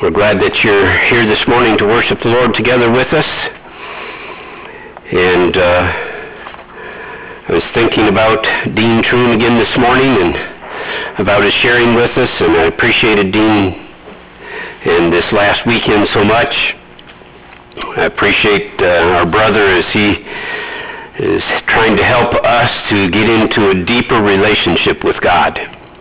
We're glad that you're here this morning to worship the Lord together with us. And I was thinking about Dean Troon again this morning and about his sharing with us, and I appreciated Dean in this last weekend so much. I appreciate our brother as he is trying to help us to get into a deeper relationship with God.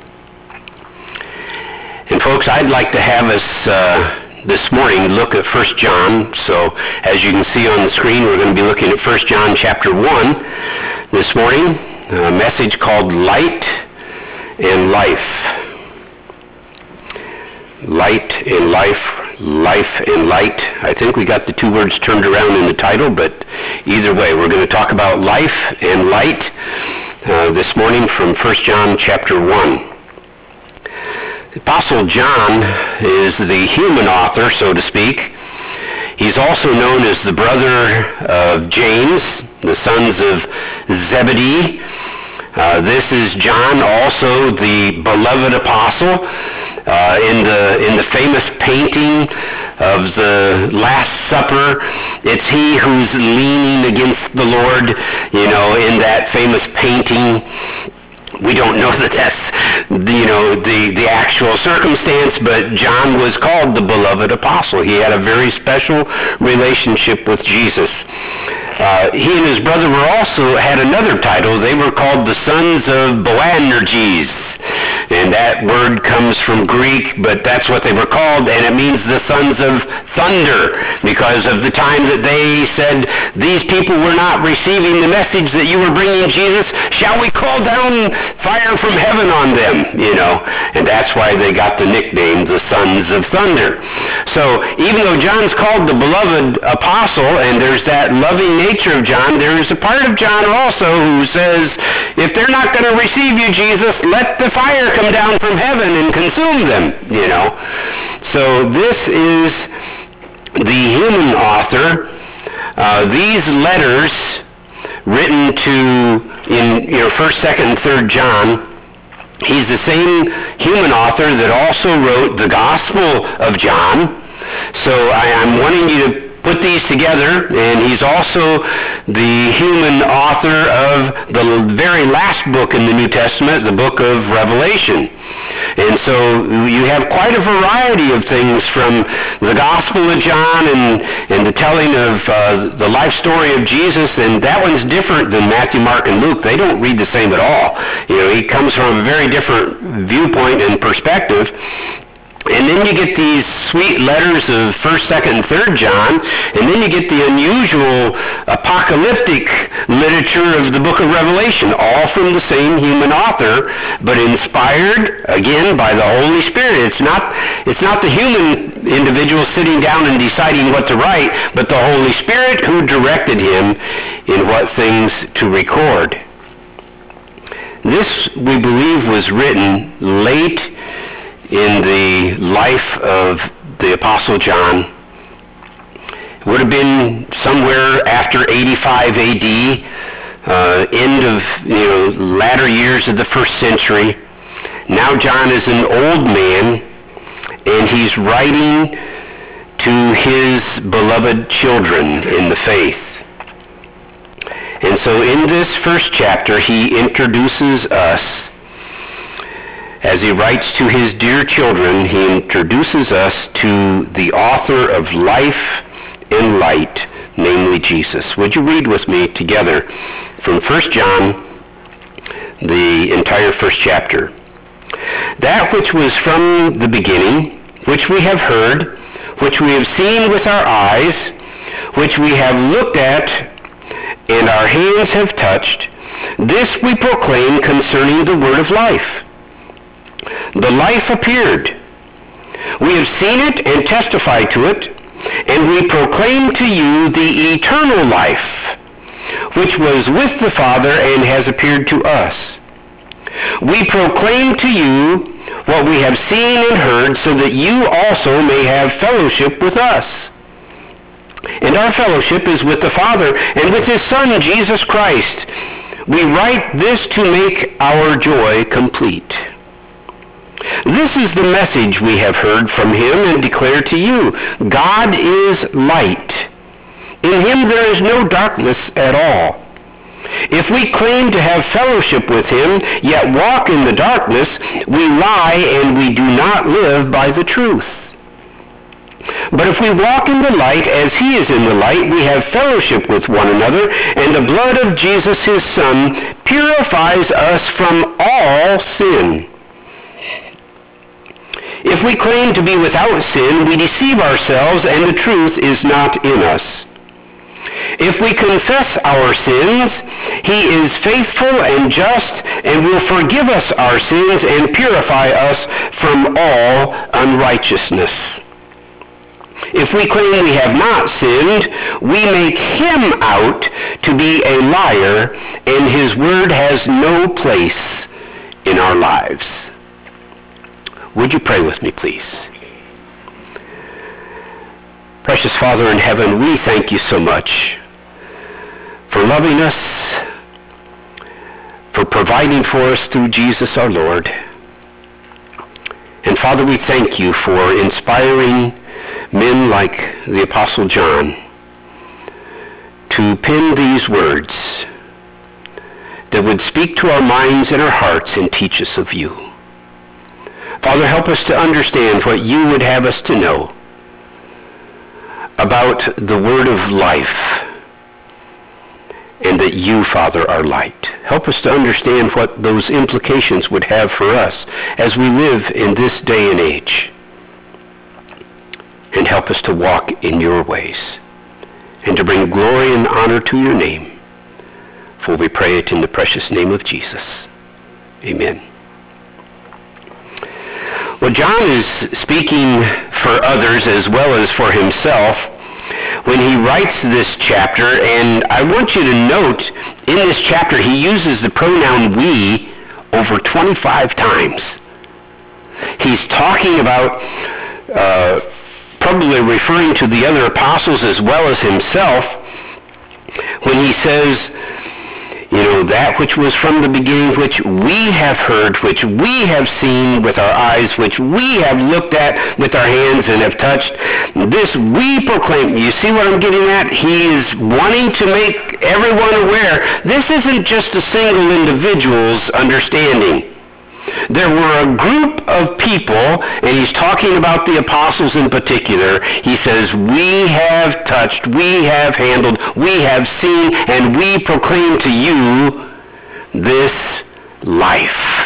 And folks, I'd like to have us this morning look at 1 John. So as you can see on the screen, we're going to be looking at 1 John chapter 1 this morning, a message called Light and Life. Light and life, life and light. I think we got the two words turned around in the title, but either way, we're going to talk about life and light this morning from 1 John chapter 1. The Apostle John is the human author, so to speak. He's also known as the brother of James, the sons of Zebedee. This is John, also the beloved apostle. In the famous painting of the Last Supper, it's he who's leaning against the Lord, in that famous painting. We don't know that that's, the actual circumstance, but John was called the beloved apostle. He had a very special relationship with Jesus. He and his brother had another title. They were called the sons of Boanerges. And that word comes from Greek, but that's what they were called, and it means the sons of thunder, because of the time that they said, these people were not receiving the message that you were bringing, Jesus. Shall we call down fire from heaven on them? And that's why they got the nickname, the sons of thunder. So even though John's called the beloved apostle, and there's that loving nature of John, there is a part of John also who says, if they're not going to receive you, Jesus, let the fire come down from heaven and consume them, So this is the human author. These letters written in 1st, 2nd, and 3rd John, he's the same human author that also wrote the Gospel of John. So I'm wanting you to put these together, and he's also the human author of the very last book in the New Testament, the book of Revelation. And so you have quite a variety of things from the Gospel of John and the telling of the life story of Jesus, and that one's different than Matthew, Mark, and Luke. They don't read the same at all. He comes from a very different viewpoint and perspective. And then you get these sweet letters of 1st, 2nd, and 3rd John, and then you get the unusual apocalyptic literature of the book of Revelation, all from the same human author, but inspired, again, by the Holy Spirit. It's not the human individual sitting down and deciding what to write, but the Holy Spirit who directed him in what things to record. This, we believe, was written late in the life of the Apostle John. It would have been somewhere after 85 A.D., end of, latter years of the 1st century. Now John is an old man, and he's writing to his beloved children in the faith. And so in this first chapter, he introduces us. As he writes to his dear children, he introduces us to the author of life and light, namely Jesus. Would you read with me together from 1 John, the entire first chapter? That which was from the beginning, which we have heard, which we have seen with our eyes, which we have looked at, and our hands have touched, this we proclaim concerning the word of life. The life appeared. We have seen it and testify to it, and we proclaim to you the eternal life, which was with the Father and has appeared to us. We proclaim to you what we have seen and heard, so that you also may have fellowship with us. And our fellowship is with the Father and with his Son, Jesus Christ. We write this to make our joy complete. This is the message we have heard from him and declare to you. God is light. In him there is no darkness at all. If we claim to have fellowship with him, yet walk in the darkness, we lie and we do not live by the truth. But if we walk in the light as he is in the light, we have fellowship with one another, and the blood of Jesus his Son purifies us from all sin. If we claim to be without sin, we deceive ourselves, and the truth is not in us. If we confess our sins, he is faithful and just and will forgive us our sins and purify us from all unrighteousness. If we claim we have not sinned, we make him out to be a liar, and his word has no place in our lives. Would you pray with me, please? Precious Father in heaven, we thank you so much for loving us, for providing for us through Jesus our Lord. And Father, we thank you for inspiring men like the Apostle John to pen these words that would speak to our minds and our hearts and teach us of you. Father, help us to understand what you would have us to know about the word of life, and that you, Father, are light. Help us to understand what those implications would have for us as we live in this day and age. And help us to walk in your ways and to bring glory and honor to your name. For we pray it in the precious name of Jesus. Amen. Well, John is speaking for others as well as for himself when he writes this chapter, and I want you to note in this chapter he uses the pronoun we over 25 times. He's talking about probably referring to the other apostles as well as himself when he says, that which was from the beginning, which we have heard, which we have seen with our eyes, which we have looked at with our hands and have touched, this we proclaim. You see what I'm getting at? He is wanting to make everyone aware. This isn't just a single individual's understanding. There were a group of people, and he's talking about the apostles in particular. He says, we have touched, we have handled, we have seen, and we proclaim to you this life.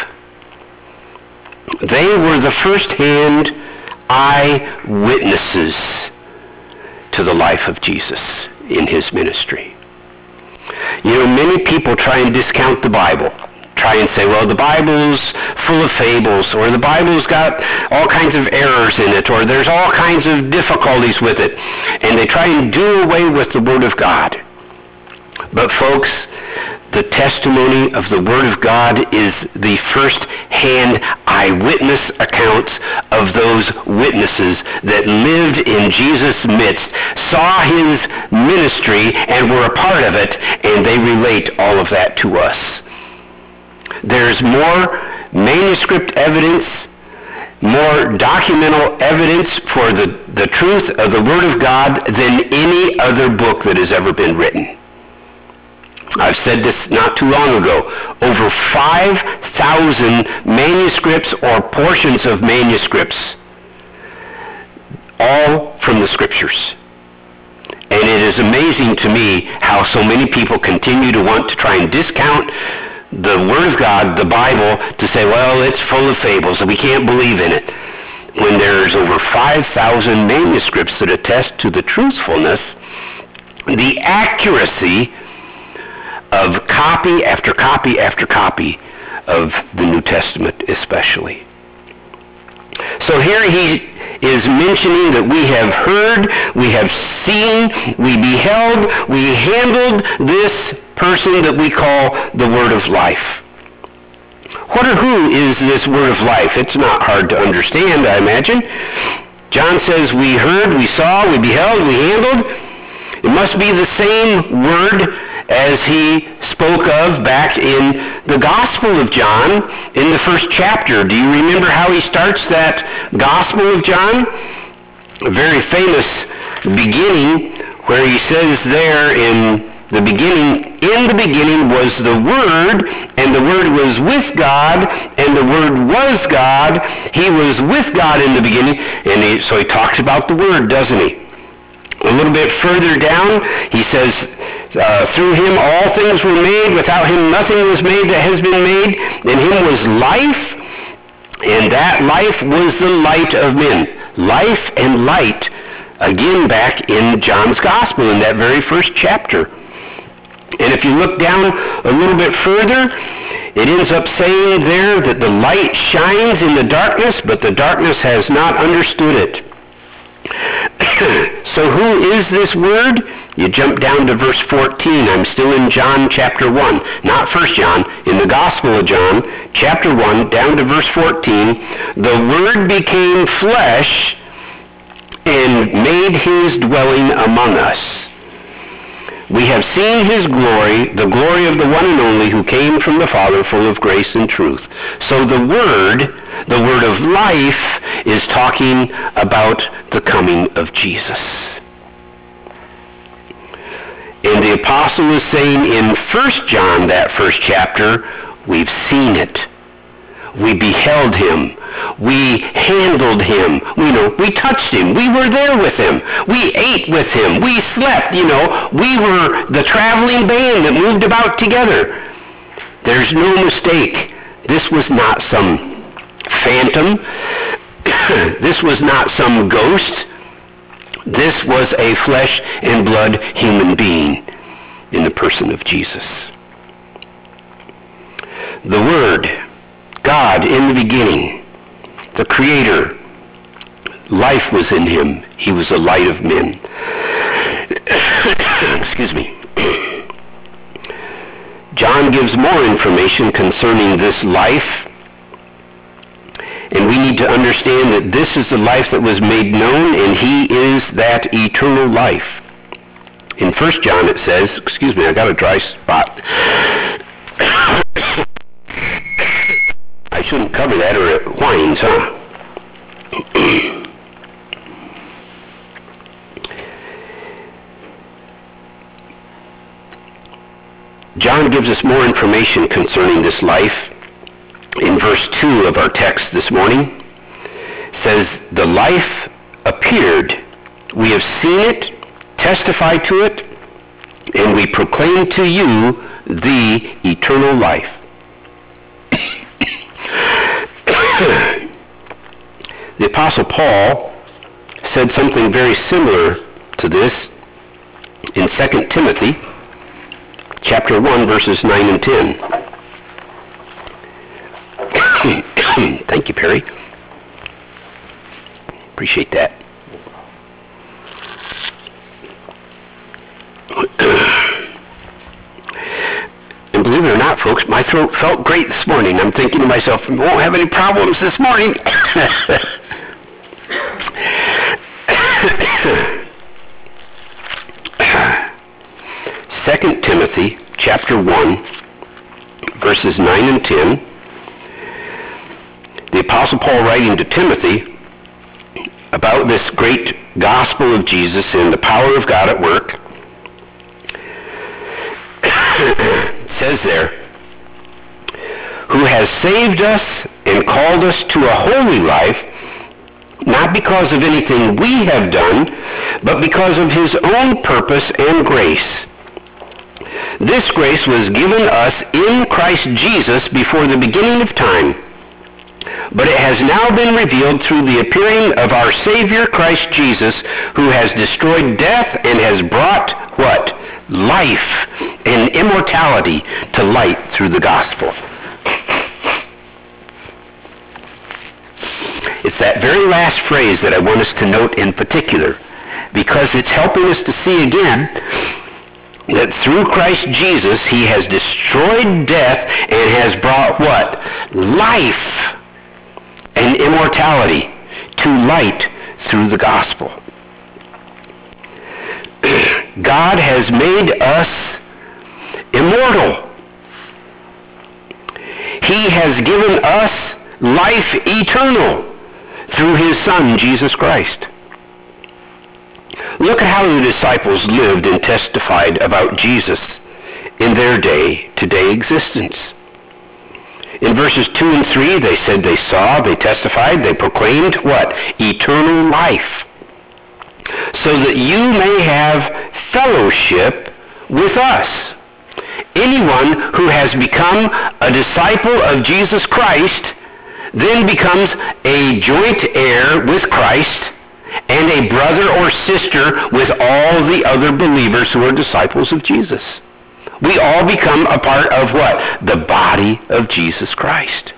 They were the first-hand eyewitnesses to the life of Jesus in his ministry. Many people try and discount the Bible. Try and say, well, the Bible's full of fables, or the Bible's got all kinds of errors in it, or there's all kinds of difficulties with it. And they try and do away with the Word of God. But folks, the testimony of the Word of God is the first-hand eyewitness accounts of those witnesses that lived in Jesus' midst, saw his ministry, and were a part of it, and they relate all of that to us. There's more manuscript evidence, more documental evidence for the truth of the Word of God than any other book that has ever been written. I've said this not too long ago. Over 5,000 manuscripts or portions of manuscripts, all from the Scriptures. And it is amazing to me how so many people continue to want to try and discount the Word of God, the Bible, to say, well, it's full of fables, and we can't believe in it. When there's over 5,000 manuscripts that attest to the truthfulness, the accuracy of copy after copy after copy of the New Testament especially. So here he is mentioning that we have heard, we have seen, we beheld, we handled this person that we call the Word of Life. What or who is this Word of Life? It's not hard to understand, I imagine. John says we heard, we saw, we beheld, we handled. It must be the same Word as he spoke of back in The Gospel of John in the first chapter. Do you remember how he starts that Gospel of John? A very famous beginning where he says there in the beginning, in the beginning was the Word, and the Word was with God, and the Word was God. He was with God in the beginning, and so he talks about the Word, doesn't he? A little bit further down, he says, through him all things were made. Without him nothing was made that has been made. In him was life, and that life was the light of men. Life and light, again back in John's Gospel in that very first chapter. And if you look down a little bit further, it ends up saying there that the light shines in the darkness, but the darkness has not understood it. So who is this Word? You jump down to verse 14. I'm still in John chapter 1, not 1 John, in the Gospel of John, chapter 1, down to verse 14. The Word became flesh and made his dwelling among us. We have seen his glory, the glory of the one and only who came from the Father, full of grace and truth. So the Word of life, is talking about the coming of Jesus. And the apostle is saying in 1 John, that first chapter, we've seen it. We beheld him. We handled him. We touched him. We were there with him. We ate with him. We slept, We were the traveling band that moved about together. There's no mistake. This was not some phantom. This was not some ghost. This was a flesh and blood human being in the person of Jesus. The Word, God in the beginning, the Creator, life was in him. He was the light of men. Excuse me. John gives more information concerning this life. And we need to understand that this is the life that was made known, and he is that eternal life. In 1 John it says, I got a dry spot. I shouldn't cover that or it whines, huh? John gives us more information concerning this life. In verse 2 of our text this morning, says, the life appeared. We have seen it, testified to it, and we proclaim to you the eternal life. The Apostle Paul said something very similar to this in 2 Timothy chapter 1, verses 9 and 10. Thank you, Perry. Appreciate that. And believe it or not, folks, my throat felt great this morning. I'm thinking to myself, I won't have any problems this morning. 2 Timothy chapter 1, verses 9 and 10. The Apostle Paul writing to Timothy about this great gospel of Jesus and the power of God at work, says there, who has saved us and called us to a holy life, not because of anything we have done, but because of his own purpose and grace. This grace was given us in Christ Jesus before the beginning of time, but it has now been revealed through the appearing of our Savior Christ Jesus, who has destroyed death and has brought what? Life and immortality to light through the gospel. It's that very last phrase that I want us to note in particular, because it's helping us to see again that through Christ Jesus, he has destroyed death and has brought what? Life and immortality to light through the gospel. God has made us immortal. He has given us life eternal through his Son, Jesus Christ. Look at how the disciples lived and testified about Jesus in their day-to-day existence. In verses 2 and 3, they said they saw, they testified, they proclaimed what? Eternal life. So that you may have fellowship with us. Anyone who has become a disciple of Jesus Christ then becomes a joint heir with Christ and a brother or sister with all the other believers who are disciples of Jesus. We all become a part of what? The body of Jesus Christ.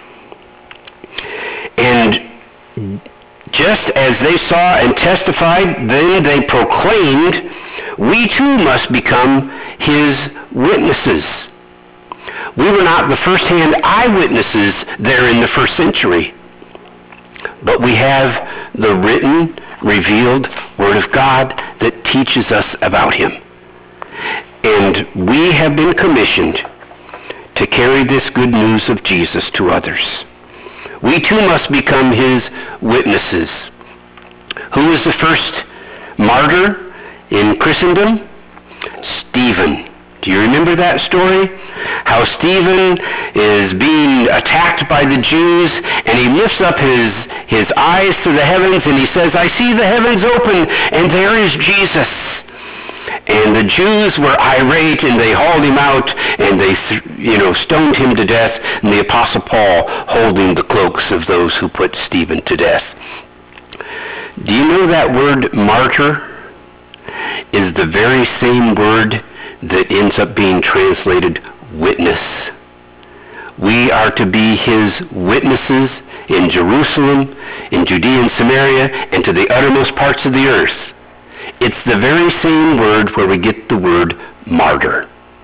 And just as they saw and testified, then they proclaimed, we too must become his witnesses. We were not the first-hand eyewitnesses there in the first century, but we have the written, revealed Word of God that teaches us about him. And we have been commissioned to carry this good news of Jesus to others. We too must become his witnesses. Who was the first martyr in Christendom? Stephen. Do you remember that story? How Stephen is being attacked by the Jews, and he lifts up his eyes to the heavens, and he says, I see the heavens open, and there is Jesus. And the Jews were irate, and they hauled him out, and they stoned him to death, and the Apostle Paul holding the cloaks of those who put Stephen to death. Do you know that word martyr is the very same word that ends up being translated witness? We are to be his witnesses in Jerusalem, in Judea and Samaria, and to the uttermost parts of the earth. It's the very same word where we get the word martyr.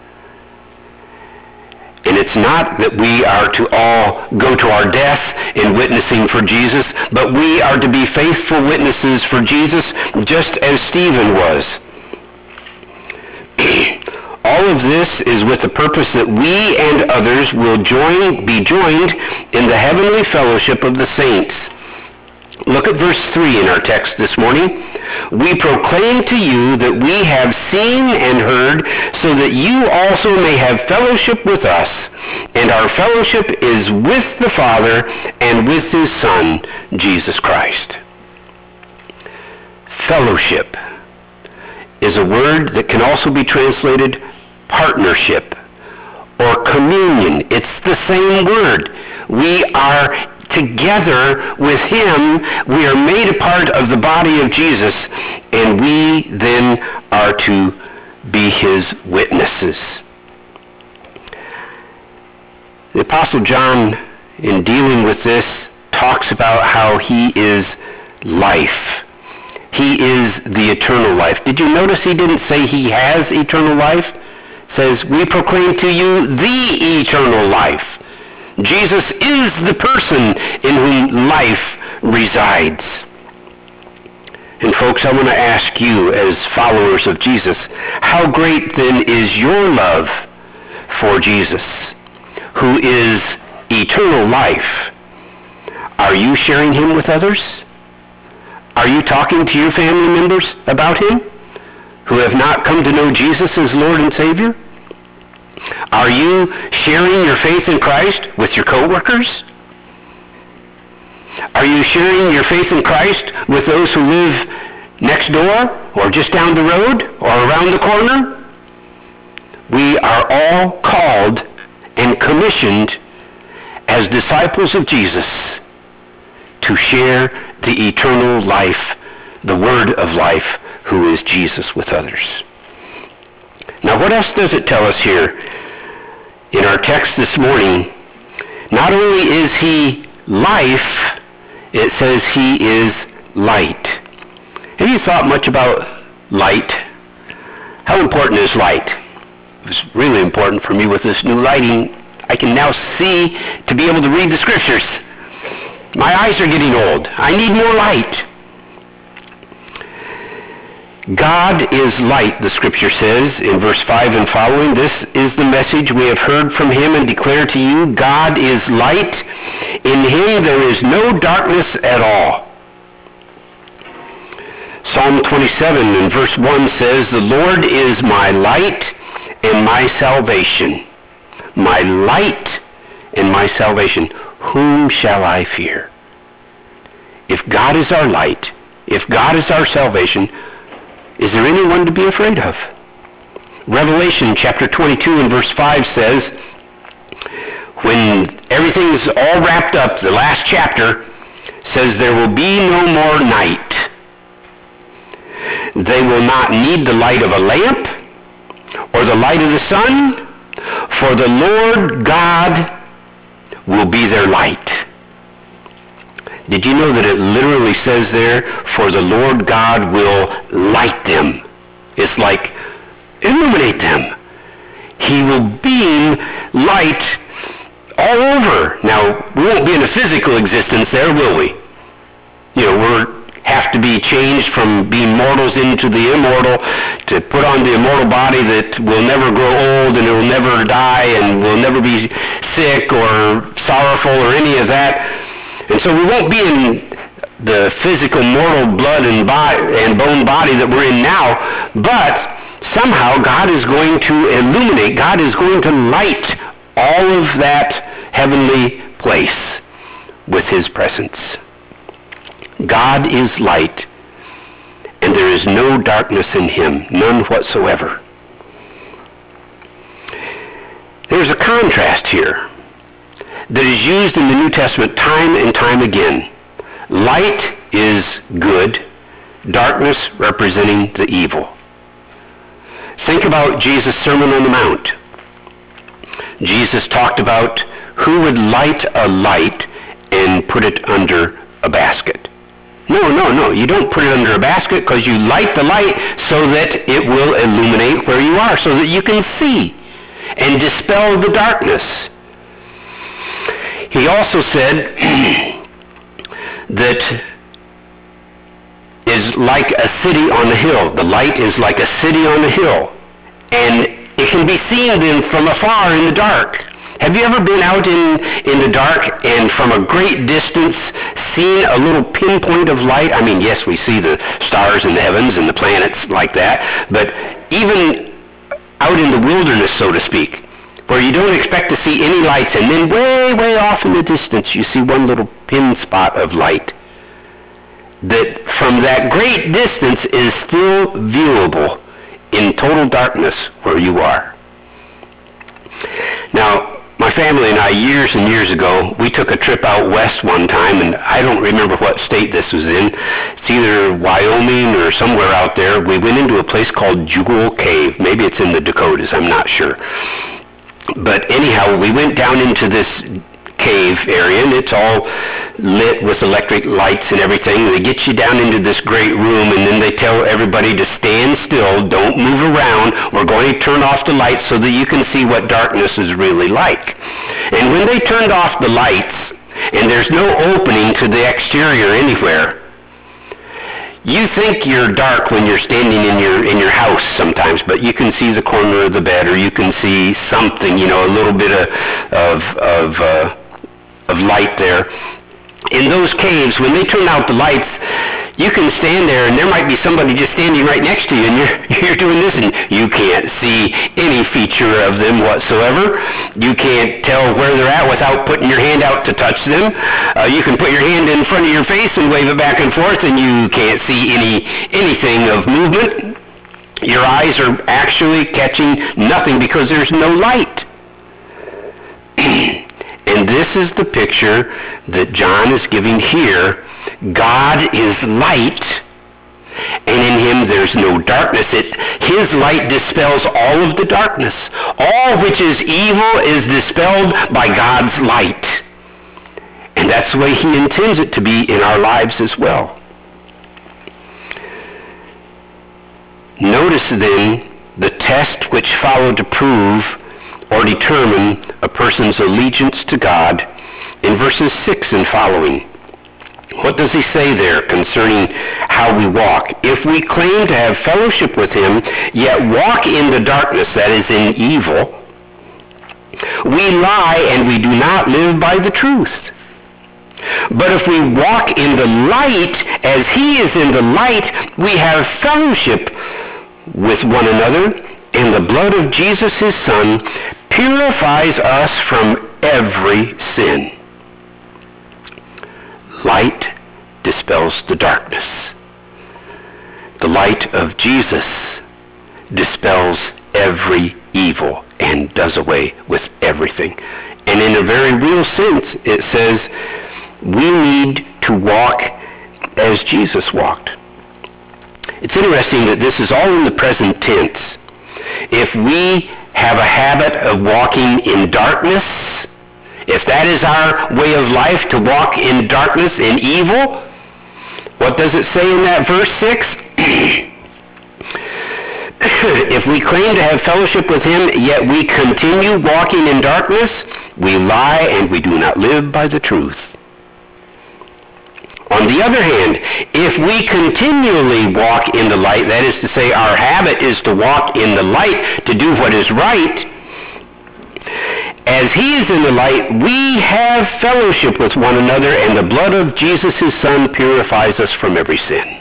And it's not that we are to all go to our death in witnessing for Jesus, but we are to be faithful witnesses for Jesus just as Stephen was. All of this is with the purpose that we and others will be joined in the heavenly fellowship of the saints. Look at verse 3 in our text this morning. We proclaim to you that we have seen and heard, so that you also may have fellowship with us. And our fellowship is with the Father and with his Son, Jesus Christ. Fellowship is a word that can also be translated partnership or communion. It's the same word. We are together with him. We are made a part of the body of Jesus, and we then are to be his witnesses. The Apostle John, in dealing with this, talks about how he is life. He is the eternal life. Did you notice he didn't say he has eternal life? It says, we proclaim to you the eternal life. Jesus is the person in whom life resides. And folks, I want to ask you as followers of Jesus, how great then is your love for Jesus, who is eternal life? Are you sharing him with others? Are you talking to your family members about him who have not come to know Jesus as Lord and Savior? Are you sharing your faith in Christ with your coworkers? Are you sharing your faith in Christ with those who live next door or just down the road or around the corner? We are all called and commissioned as disciples of Jesus to share the eternal life, the Word of life, who is Jesus, with others. Now, what else does it tell us here in our text this morning? Not only is he life, it says he is light. Have you thought much about light? How important is light? It was really important for me with this new lighting. I can now see to be able to read the scriptures. My eyes are getting old. I need more light. God is light, the scripture says in verse 5 and following. This is the message we have heard from him and declare to you. God is light. In him there is no darkness at all. Psalm 27 and verse 1 says, the Lord is my light and my salvation. My light and my salvation. Whom shall I fear? If God is our light, if God is our salvation, is there anyone to be afraid of? Revelation chapter 22 and verse 5 says, when everything's all wrapped up, the last chapter says there will be no more night. They will not need the light of a lamp or the light of the sun, for the Lord God will be their light. Did you know that it literally says there, for the Lord God will light them? It's like, illuminate them. He will beam light all over. Now, we won't be in a physical existence there, will we? You know, we have to be changed from being mortals into the immortal to put on the immortal body that will never grow old and it will never die and will never be sick or sorrowful or any of that. And so we won't be in the physical mortal blood and bone body that we're in now, but somehow God is going to illuminate, God is going to light all of that heavenly place with his presence. God is light, and there is no darkness in him, none whatsoever. There's a contrast here that is used in the New Testament time and time again. Light is good, darkness representing the evil. Think about Jesus' Sermon on the Mount. Jesus talked about who would light a light and put it under a basket. No, you don't put it under a basket, because you light the light so that it will illuminate where you are, so that you can see and dispel the darkness. He also said that is like a city on a hill. The light is like a city on a hill. And it can be seen then from afar in the dark. Have you ever been out in the dark and from a great distance seen a little pinpoint of light? I mean, yes, we see the stars in the heavens and the planets like that, but even out in the wilderness, so to speak, where you don't expect to see any lights, and then way, way off in the distance you see one little pin spot of light that from that great distance is still viewable in total darkness where you are. Now, my family and I, years and years ago, we took a trip out west one time, and I don't remember what state this was in. It's either Wyoming or somewhere out there. We went into a place called Jewel Cave. Maybe it's in the Dakotas, I'm not sure. But anyhow, we went down into this cave area, and it's all lit with electric lights and everything. They get you down into this great room, and then they tell everybody to stand still, don't move around. We're going to turn off the lights so that you can see what darkness is really like. And when they turned off the lights, and there's no opening to the exterior anywhere, you think you're dark when you're standing in your house sometimes, but you can see the corner of the bed, or you can see something, you know, a little bit of light there. In those caves, when they turn out the lights, you can stand there, and there might be somebody just standing right next to you, and you're doing this, and you can't see any feature of them whatsoever. You can't tell where they're at without putting your hand out to touch them. You can put your hand in front of your face and wave it back and forth, and you can't see anything of movement. Your eyes are actually catching nothing because there's no light. And this is the picture that John is giving here. God is light, and in him there's no darkness. His light dispels all of the darkness. All which is evil is dispelled by God's light. And that's the way he intends it to be in our lives as well. Notice then the test which followed to prove or determine a person's allegiance to God in verses 6 and following. What does he say there concerning how we walk? If we claim to have fellowship with him, yet walk in the darkness, that is in evil, we lie and we do not live by the truth. But if we walk in the light as he is in the light, we have fellowship with one another, and the blood of Jesus, his Son, purifies us from every sin. Light dispels the darkness. The light of Jesus dispels every evil and does away with everything. And in a very real sense, it says we need to walk as Jesus walked. It's interesting that this is all in the present tense. If we have a habit of walking in darkness, if that is our way of life, to walk in darkness, in evil, what does it say in that verse 6? If we claim to have fellowship with him, yet we continue walking in darkness, we lie and we do not live by the truth. On the other hand, if we continually walk in the light, that is to say, our habit is to walk in the light, to do what is right, as he is in the light, we have fellowship with one another, and the blood of Jesus, his Son, purifies us from every sin.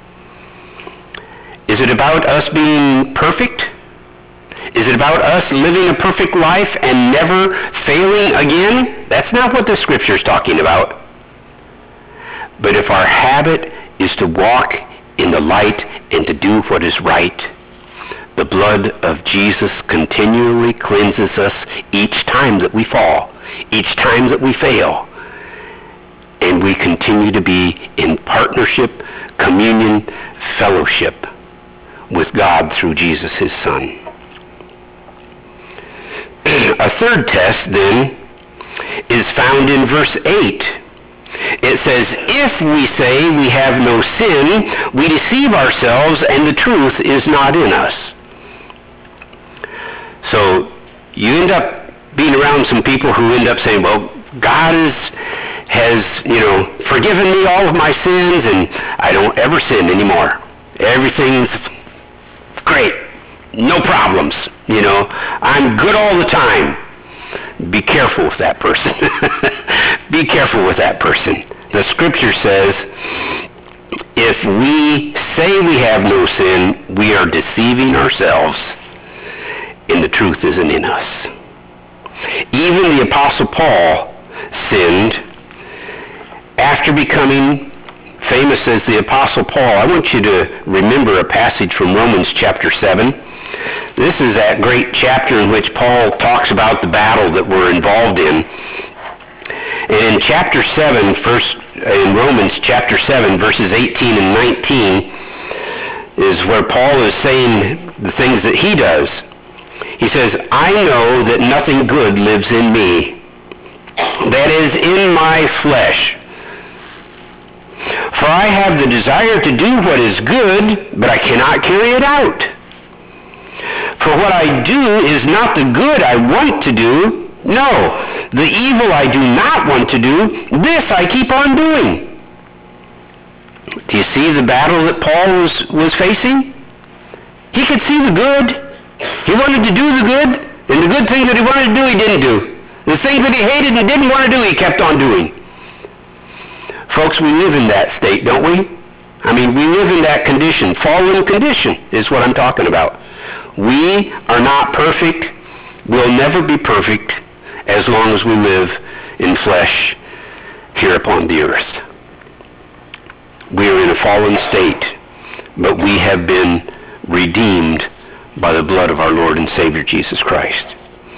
Is it about us being perfect? Is it about us living a perfect life and never failing again? That's not what the Scripture is talking about. But if our habit is to walk in the light and to do what is right, the blood of Jesus continually cleanses us each time that we fall, each time that we fail. And we continue to be in partnership, communion, fellowship with God through Jesus, his Son. A third test, then, is found in verse 8. It says, if we say we have no sin, we deceive ourselves and the truth is not in us. So you end up being around some people who end up saying, well, God has forgiven me all of my sins and I don't ever sin anymore. Everything's great. No problems. I'm good all the time. Be careful with that person. Be careful with that person. The Scripture says, if we say we have no sin, we are deceiving ourselves, and the truth isn't in us. Even the Apostle Paul sinned after becoming famous as the Apostle Paul. I want you to remember a passage from Romans chapter 7. This is that great chapter in which Paul talks about the battle that we're involved in. And in chapter 7, in Romans chapter 7, verses 18 and 19, is where Paul is saying the things that he does. He says, I know that nothing good lives in me, that is, in my flesh. For I have the desire to do what is good, but I cannot carry it out. For what I do is not the good I want to do. No, the evil I do not want to do, this I keep on doing. Do you see the battle that Paul was facing? He could see the good. He wanted to do the good, and the good things that he wanted to do, he didn't do. The things that he hated and didn't want to do, he kept on doing. Folks, we live in that state, don't we? I mean, we live in that condition. Fallen condition is what I'm talking about. We are not perfect. We'll never be perfect as long as we live in flesh here upon the earth. We are in a fallen state, but we have been redeemed by the blood of our Lord and Savior Jesus Christ.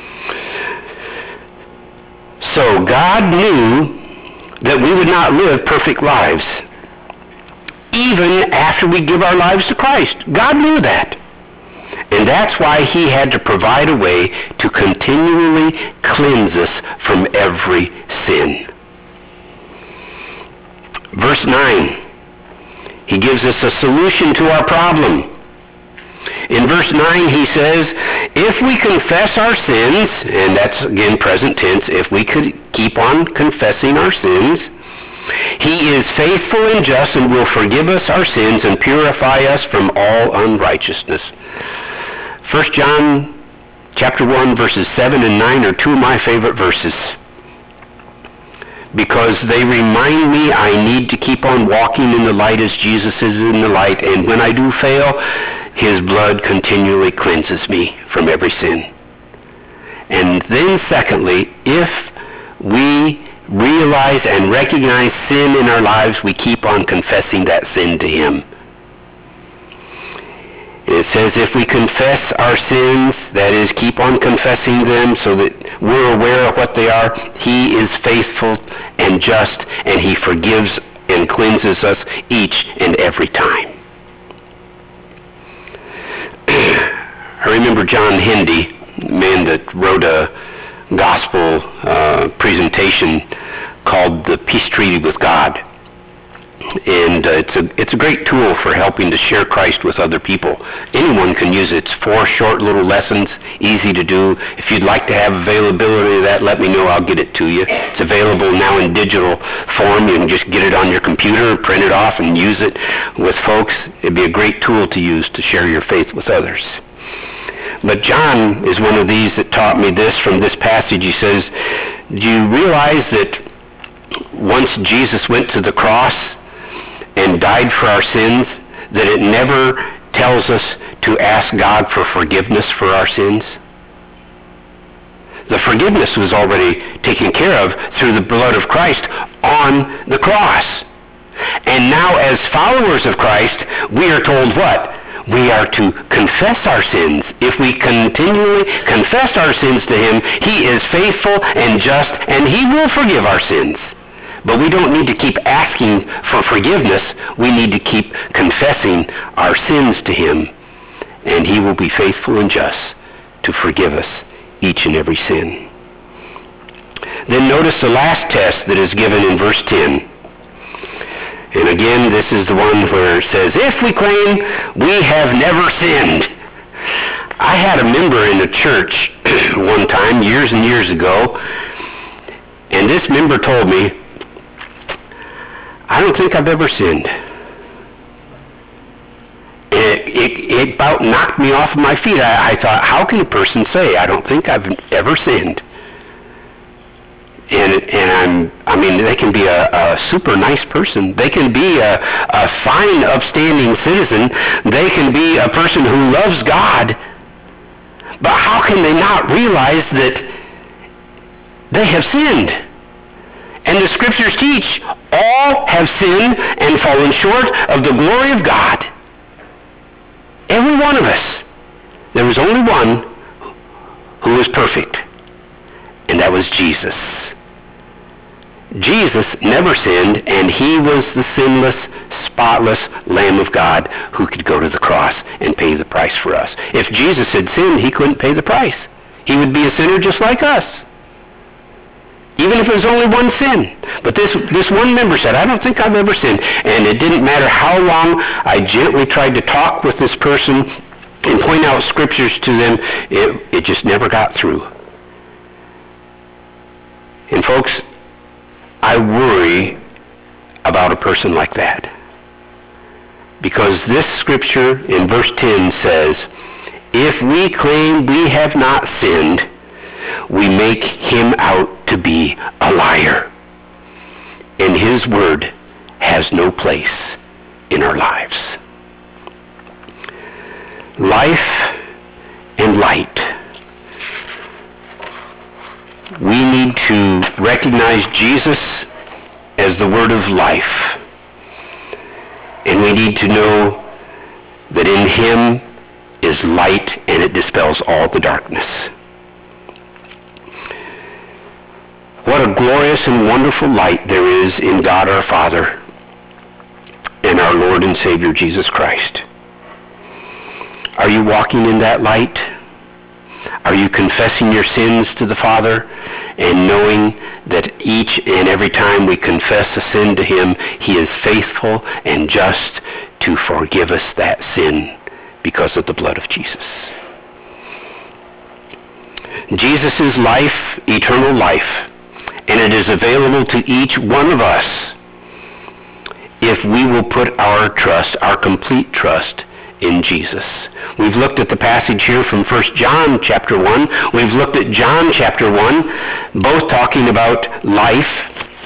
So God knew that we would not live perfect lives, even after we give our lives to Christ. God knew that. And that's why he had to provide a way to continually cleanse us from every sin. Verse 9, he gives us a solution to our problem. In verse 9 he says, if we confess our sins, and that's again present tense, if we could keep on confessing our sins, He is faithful and just and will forgive us our sins and purify us from all unrighteousness. 1 John chapter 1, verses 7 and 9 are two of my favorite verses, because they remind me I need to keep on walking in the light as Jesus is in the light, and when I do fail, his blood continually cleanses me from every sin. And then secondly, if we realize and recognize sin in our lives, we keep on confessing that sin to him. It says if we confess our sins, that is, keep on confessing them so that we're aware of what they are, he is faithful and just, and he forgives and cleanses us each and every time. I remember John Hendy, the man that wrote a gospel presentation called The Peace Treaty with God. And it's a great tool for helping to share Christ with other people. Anyone can use it. It's 4 short little lessons, easy to do. If you'd like to have availability of that, let me know. I'll get it to you. It's available now in digital form. You can just get it on your computer, print it off, and use it with folks. It'd be a great tool to use to share your faith with others. But John is one of these that taught me this from this passage. He says, do you realize that once Jesus went to the cross and died for our sins, that it never tells us to ask God for forgiveness for our sins? The forgiveness was already taken care of through the blood of Christ on the cross. And now as followers of Christ, we are told what? We are to confess our sins. If we continually confess our sins to him, he is faithful and just, and he will forgive our sins. But we don't need to keep asking for forgiveness. We need to keep confessing our sins to him, and he will be faithful and just to forgive us each and every sin. Then notice the last test that is given in verse 10. And again, this is the one where it says, if we claim we have never sinned. I had a member in a church one time, years and years ago, and this member told me, I don't think I've ever sinned. It about knocked me off of my feet. I thought, how can a person say, I don't think I've ever sinned? And they can be a super nice person. They can be a fine, upstanding citizen. They can be a person who loves God. But how can they not realize that they have sinned? And the scriptures teach, all have sinned and fallen short of the glory of God. Every one of us. There was only one who was perfect, and that was Jesus. Jesus never sinned, and he was the sinless, spotless Lamb of God who could go to the cross and pay the price for us. If Jesus had sinned, he couldn't pay the price. He would be a sinner just like us, even if it was only one sin. But this one member said, I don't think I've ever sinned. And it didn't matter how long I gently tried to talk with this person and point out scriptures to them, it just never got through. And folks, I worry about a person like that. Because this scripture in verse 10 says, if we claim we have not sinned, we make him out to be a liar, and his word has no place in our lives. Life and light. We need to recognize Jesus as the word of life, and we need to know that in him is light, and it dispels all the darkness. What a glorious and wonderful light there is in God our Father and our Lord and Savior Jesus Christ. Are you walking in that light? Are you confessing your sins to the Father and knowing that each and every time we confess a sin to him, he is faithful and just to forgive us that sin because of the blood of Jesus? Jesus is life, eternal life. And it is available to each one of us if we will put our trust, our complete trust, in Jesus. We've looked at the passage here from 1 John chapter 1. We've looked at John chapter 1, both talking about life.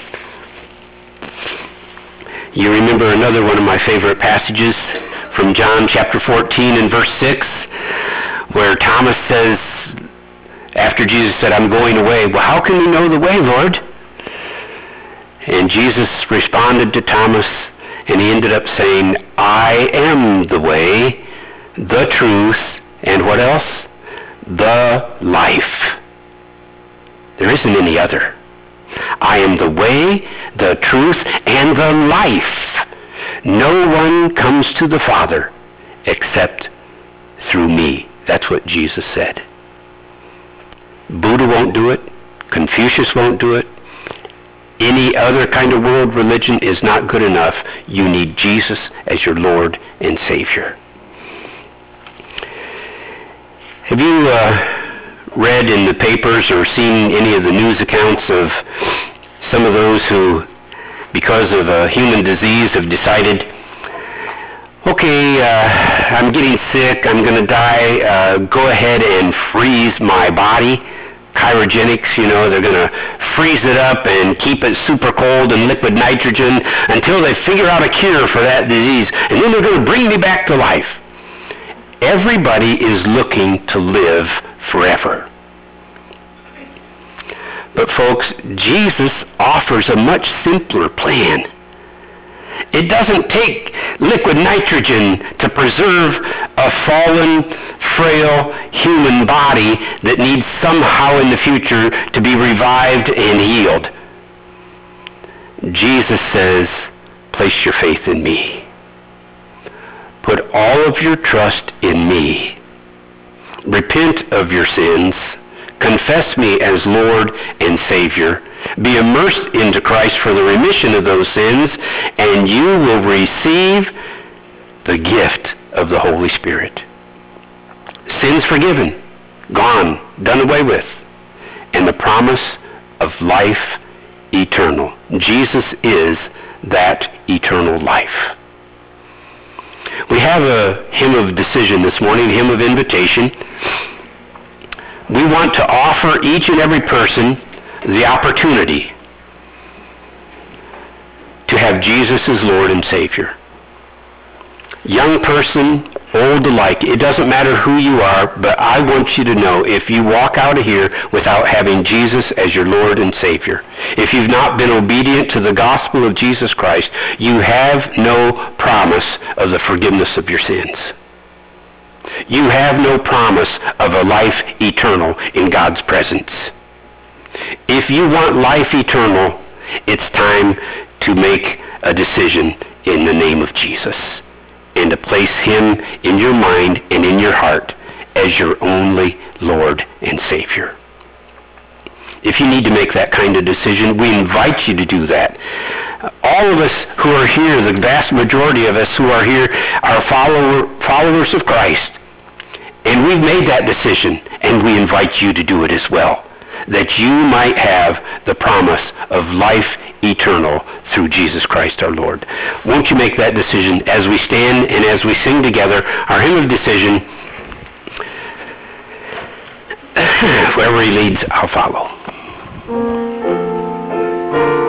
You remember another one of my favorite passages from John chapter 14 and verse 6, where Thomas says, after Jesus said, I'm going away, well, how can we know the way, Lord? And Jesus responded to Thomas, and he ended up saying, I am the way, the truth, and what else? The life. There isn't any other. I am the way, the truth, and the life. No one comes to the Father except through me. That's what Jesus said. Buddha won't do it. Confucius won't do it. Any other kind of world religion is not good enough. You need Jesus as your Lord and Savior. Have you read in the papers or seen any of the news accounts of some of those who, because of a human disease, have decided, okay, I'm getting sick, I'm going to die, go ahead and freeze my body. Cryogenics, they're going to freeze it up and keep it super cold and liquid nitrogen until they figure out a cure for that disease. And then they're going to bring me back to life. Everybody is looking to live forever. But folks, Jesus offers a much simpler plan. It doesn't take liquid nitrogen to preserve a fallen, frail human body that needs somehow in the future to be revived and healed. Jesus says, place your faith in me. Put all of your trust in me. Repent of your sins. Confess me as Lord and Savior. Be immersed into Christ for the remission of those sins, and you will receive the gift of the Holy Spirit. Sins forgiven, gone, done away with, and the promise of life eternal. Jesus is that eternal life. We have a hymn of decision this morning, a hymn of invitation. We want to offer each and every person the opportunity to have Jesus as Lord and Savior. Young person, old alike, it doesn't matter who you are, but I want you to know if you walk out of here without having Jesus as your Lord and Savior, if you've not been obedient to the gospel of Jesus Christ, you have no promise of the forgiveness of your sins. You have no promise of a life eternal in God's presence. If you want life eternal, it's time to make a decision in the name of Jesus and to place him in your mind and in your heart as your only Lord and Savior. If you need to make that kind of decision, we invite you to do that. All of us who are here, the vast majority of us who are here, are followers of Christ. And we've made that decision, and we invite you to do it as well, that you might have the promise of life eternal through Jesus Christ our Lord. Won't you make that decision as we stand and as we sing together our hymn of decision? Wherever he leads, I'll follow.